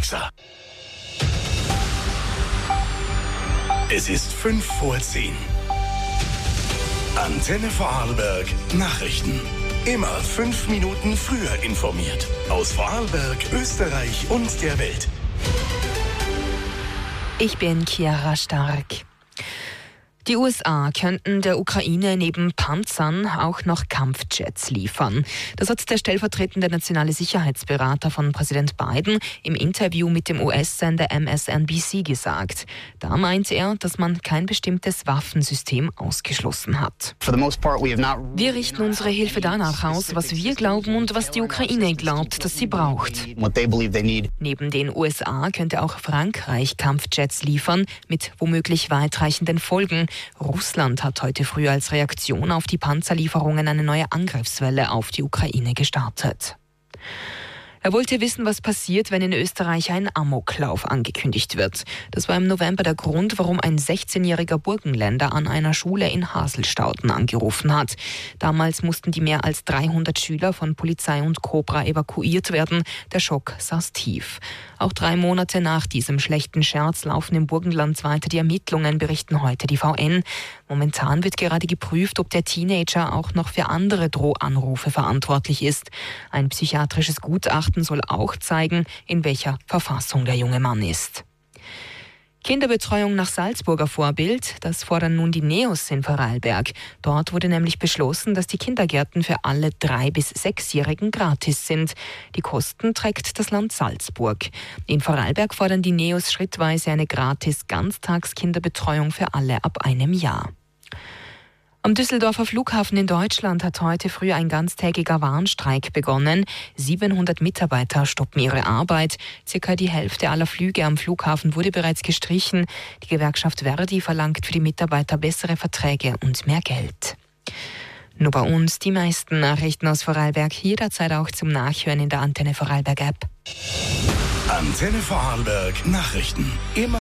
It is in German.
Alexa. Es ist 5:10. Antenne Vorarlberg Nachrichten. Immer 5 Minuten früher informiert. Aus Vorarlberg, Österreich und der Welt. Ich bin Chiara Stark. Die USA könnten der Ukraine neben Panzern auch noch Kampfjets liefern. Das hat der stellvertretende nationale Sicherheitsberater von Präsident Biden im Interview mit dem US-Sender MSNBC gesagt. Da meint er, dass man kein bestimmtes Waffensystem ausgeschlossen hat. Wir richten unsere Hilfe danach aus, was wir glauben und was die Ukraine glaubt, dass sie braucht. Neben den USA könnte auch Frankreich Kampfjets liefern, mit womöglich weitreichenden Folgen. Russland hat heute früh als Reaktion auf die Panzerlieferungen eine neue Angriffswelle auf die Ukraine gestartet. Er wollte wissen, was passiert, wenn in Österreich ein Amoklauf angekündigt wird. Das war im November der Grund, warum ein 16-jähriger Burgenländer an einer Schule in Haselstauden angerufen hat. Damals mussten die mehr als 300 Schüler von Polizei und Cobra evakuiert werden. Der Schock saß tief. Auch 3 Monate nach diesem schlechten Scherz laufen im Burgenland weiter die Ermittlungen, berichten heute die VN. Momentan wird gerade geprüft, ob der Teenager auch noch für andere Drohanrufe verantwortlich ist. Ein psychiatrisches Gutachten soll auch zeigen, in welcher Verfassung der junge Mann ist. Kinderbetreuung nach Salzburger Vorbild, das fordern nun die NEOS in Vorarlberg. Dort wurde nämlich beschlossen, dass die Kindergärten für alle 3- bis 6-Jährigen gratis sind. Die Kosten trägt das Land Salzburg. In Vorarlberg fordern die NEOS schrittweise eine gratis Ganztagskinderbetreuung für alle ab 1 Jahr. Am Düsseldorfer Flughafen in Deutschland hat heute früh ein ganztägiger Warnstreik begonnen. 700 Mitarbeiter stoppen ihre Arbeit. Circa die Hälfte aller Flüge am Flughafen wurde bereits gestrichen. Die Gewerkschaft Verdi verlangt für die Mitarbeiter bessere Verträge und mehr Geld. Nur bei uns die meisten Nachrichten aus Vorarlberg, jederzeit auch zum Nachhören in der Antenne Vorarlberg App. Antenne Vorarlberg Nachrichten. Immer